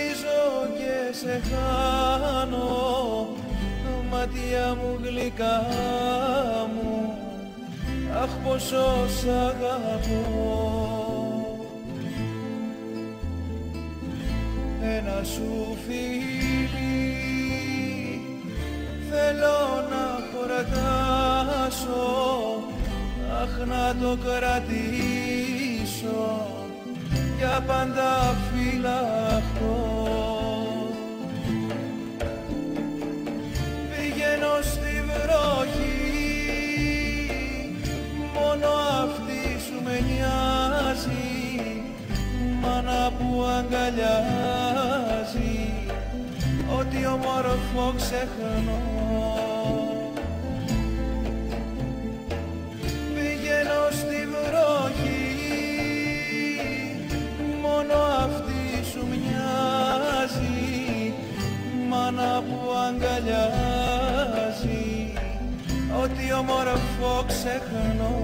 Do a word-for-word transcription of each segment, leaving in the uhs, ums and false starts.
ζω και σε χάνω, μάτια μου γλυκά μου, αχ πόσο σ' αγαπώ. Ένα σου φίλι θέλω να χωρατάσω, αχ να το κρατήσω, για πάντα φυλαχτώ. Πηγαίνω στη βροχή, μόνο αυτή σου με νοιάζει, μάνα που αγκαλιάζει, ό,τι όμορφο ξεχνώ. Πηγαίνω στη βροχή, μόνο αυτή σου μοιάζει, μάνα που αγκαλιάζει, ό,τι όμορφο ξεχνώ.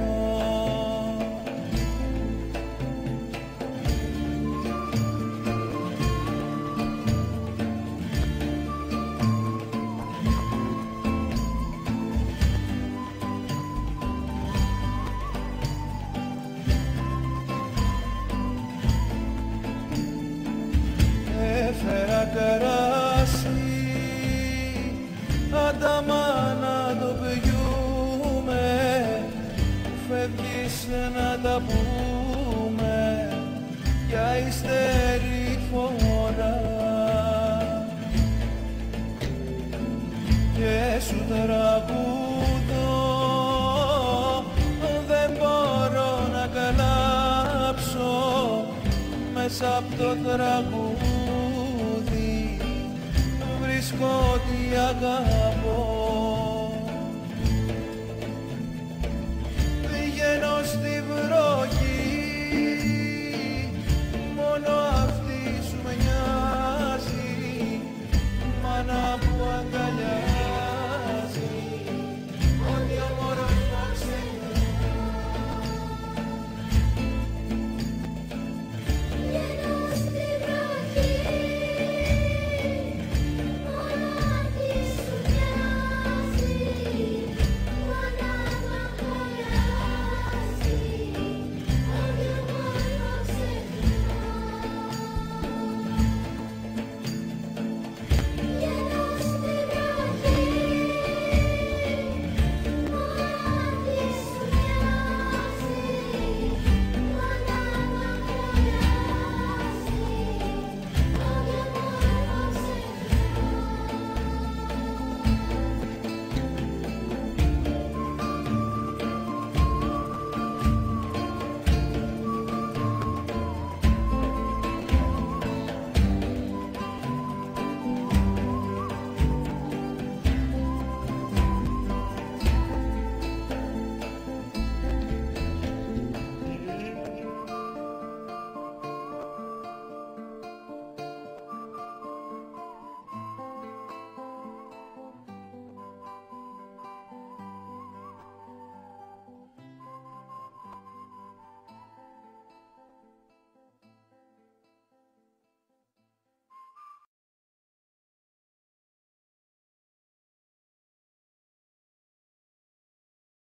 Έφερα καράσι, αντάμα να το πιούμε, φεύγεις να τα πούμε για ύστερη φορά. Και σου τραγουδώ, δεν μπορώ να καλάψω, μέσα απ' το τραγούδι βρίσκω τη αγάπη.